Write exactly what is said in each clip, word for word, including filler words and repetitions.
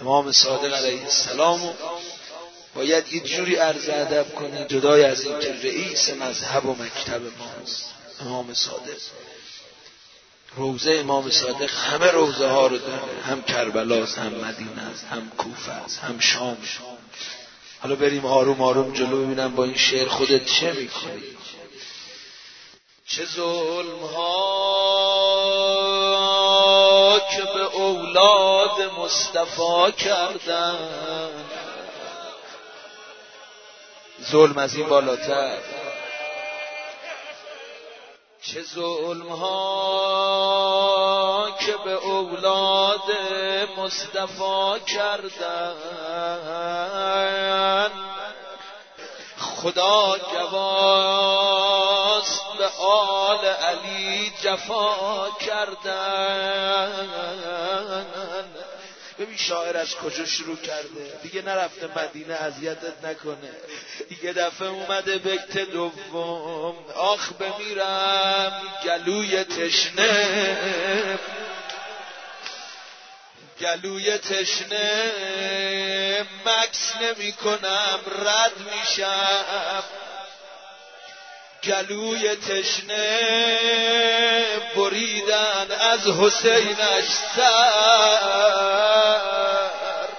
امام صادق علیه السلام باید یه جوری عرض ادب کنی جدای از این که رئیس مذهب و مکتب ماست. امام صادق، روزه امام صادق همه روزه ها رو داره، هم کربلاست، هم مدینه است، هم کوفه است، هم شام. حالا بریم آروم آروم جلو ببینم با این شعر خودت چه میکنی. چه ظلم ها که به اولاد مصطفی کردن، ظلم از این بالاتر. چه ظلم ها که به اولاد مصطفی کردن، خدا گواست به آل علی جفا کردن. ببین شاعر از کجا شروع کرده، دیگه نرفته مدینه اذیتت نکنه، دیگه دفعه اومده بیت دوم. آخ بمیرم گلوی تشنه، گلوی تشنه مکس نمی کنم رد میشم، گلوی تشنه بریدن از حسینش سر.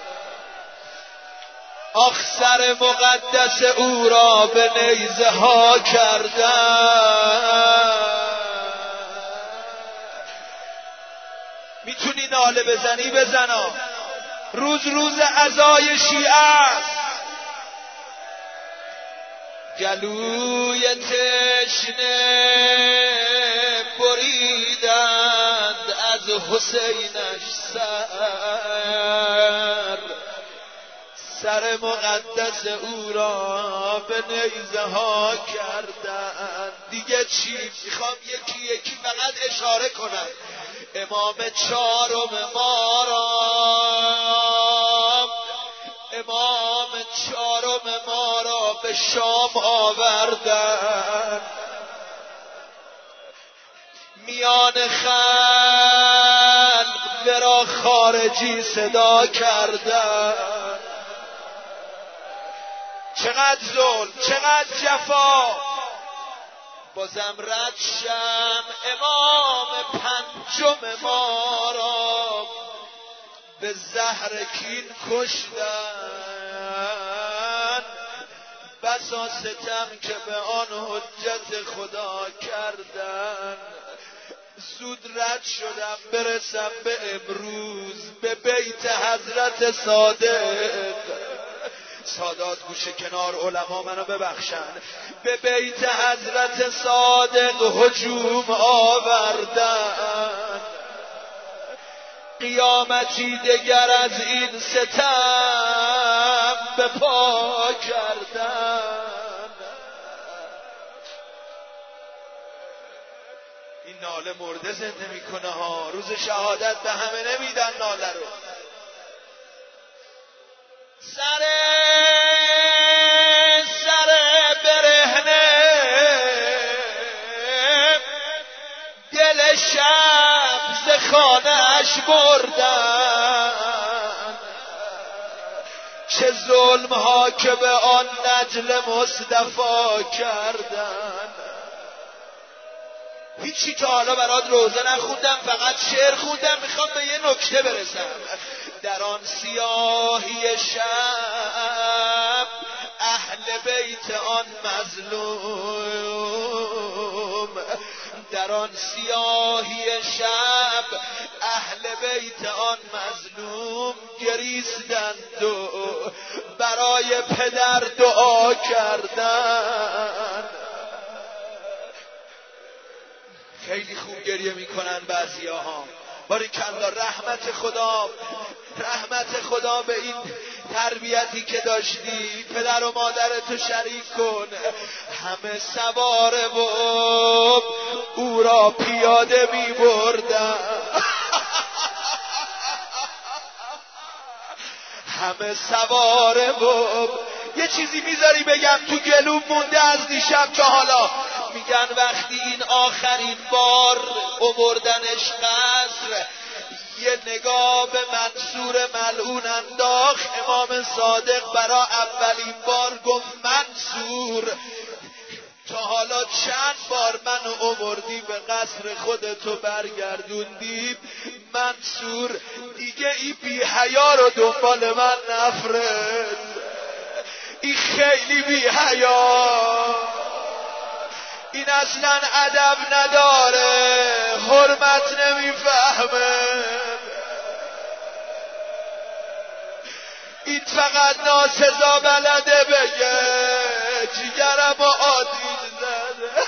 آخ سر مقدس او را به نیزه ها کردن. میتونی ناله بزنی بزنا، روز روز عزای شیعه است. گلوی تشنه بریدند از حسینش سر، سر مقدس او را به نیزه ها کردند. دیگه چی میخوام یکی یکی فقط اشاره کنم. امام چهارم ما را، امام چهارم ما را به شام آوردن، میان خلق ورا خارجی صدا کردن. چقدر ظلم، چقدر جفا، بازم رد شم. امام پنجم ما را به زهر کین کشتن، بسا ستم که به آن حجت خدا کردن. زود رد شدم برسم به امروز، به بیت حضرت صادق. سادات گوشه کنار علما منو ببخشن. به بیت حضرت صادق هجوم آوردن، قیامتی دگر از این ستم به پا کردن. این ناله مرده زنده میکنه ها، روز شهادت به همه نمیدن ناله رو. سر سر برهنه دل شب ز خانه‌اش بردن، چه ظلم ها که به آن نجل مصطفی کردن. هیچی تا حالا برات روزه نخوندم، فقط شعر خوندم. میخوام به یه نکته برسم. در آن سیاهی شب اهل بیت آن مظلوم، در آن سیاهی شب اهل بیت آن مظلوم گریستند و برای پدر دعا کردند. خیلی خوب گریه میکنن بعضیاها. باریکلا، رحمت خدا، رحمت خدا به این تربیتی که داشتی. پدر و مادرتو شریک کن. همه سواره و او را پیاده می بردن، همه سواره و یه چیزی میذاری بگم تو گلوم مونده از دیشب تا حالا. میگن وقتی این آخرین بار آوردنش قصر، یه نگاه به منصور ملعون انداخت. امام صادق برا اولین بار گفت منصور تا حالا چند بار منو آوردی به قصر خودتو برگردوندی؟ منصور دیگه ای بی حیا رو دنبال من نفرست، این خیلی بی حیا، این اصلا ادب نداره، حرمت نمیفهمه، این فقط ناسزا بلده بگه جیگرم و آتیش زده.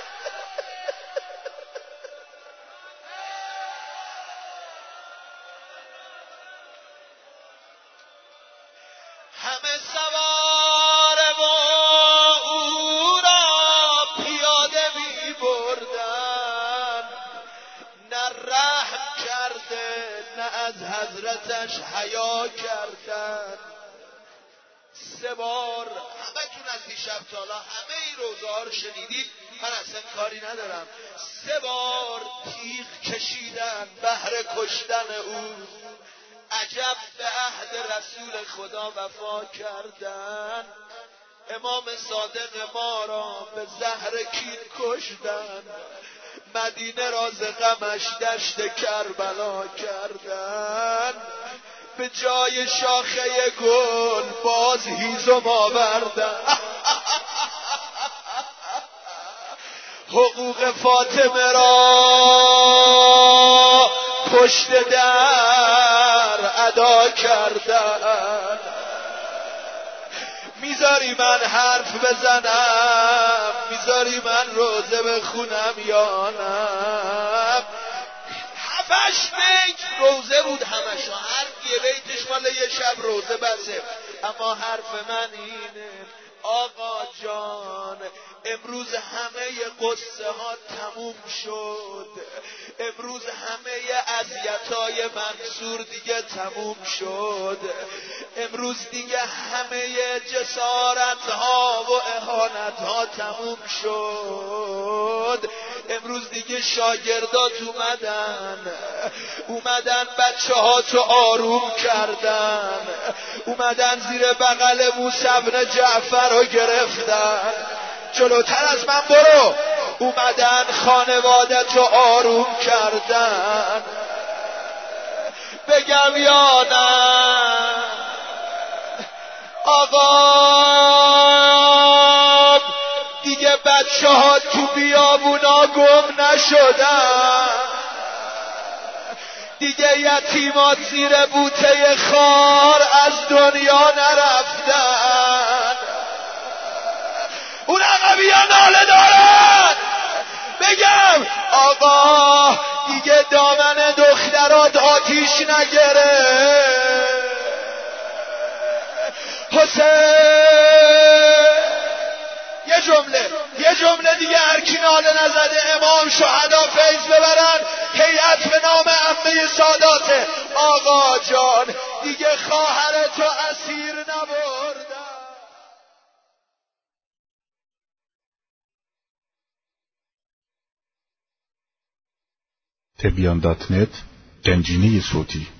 همه سوار و او را پیاده می بردن، نه رحم کرده نه از حضرتش حیا کردن. سه بار همه تون از دیشب تا حالا همه این روزه ها رو شنیدید، من اصلا کاری ندارم. سه بار تیغ کشیدن بهر کشتن او. عجب به عهد رسول خدا وفا کردن. امام صادق ما را به زهر کین کشتن، مدینه را ز غمش دشت کربلا کردن. به جای شاخه گل باز هیزم آوردن. حقوق فاطمه را پشت در ادا کردن. میذاری من حرف بزنم؟ میذاری من روزه بخونم یا نه؟ هفتش بیت روزه بود همشا، هر یه بیتش مال یه شب روزه بسه. اما حرف من اینه آقا جان، امروز همه قصه ها تموم شد، امروز همه اذیتای منصور دیگه تموم شد، امروز دیگه همه جسارت ها و اهانت ها تموم شد. امروز دیگه شاگردات اومدن اومدن بچه ها تو آروم کردن، اومدن زیر بغل موسی بن جعفر رو گرفتن. جلوتر از من برو. اومدن خانوادت رو آروم کردن. بگم یا نه آقا دیگه بچه ها تو بیابونا گم نشدن، دیگه یتیمات زیر بوته خار از دنیا نرفتن. اون عقبی ها ناله دارن. بگم آقا دیگه دامن دخترات آتیش نگره. حسین یه جمله یه جمله دیگه هر کی ناله نزده امام شهدا فیض ببرن. هیئت به نام عمه ساداته. آقا جان دیگه خواهرتو اسیر نبردن. تبیان دات نت گنجینه صوتی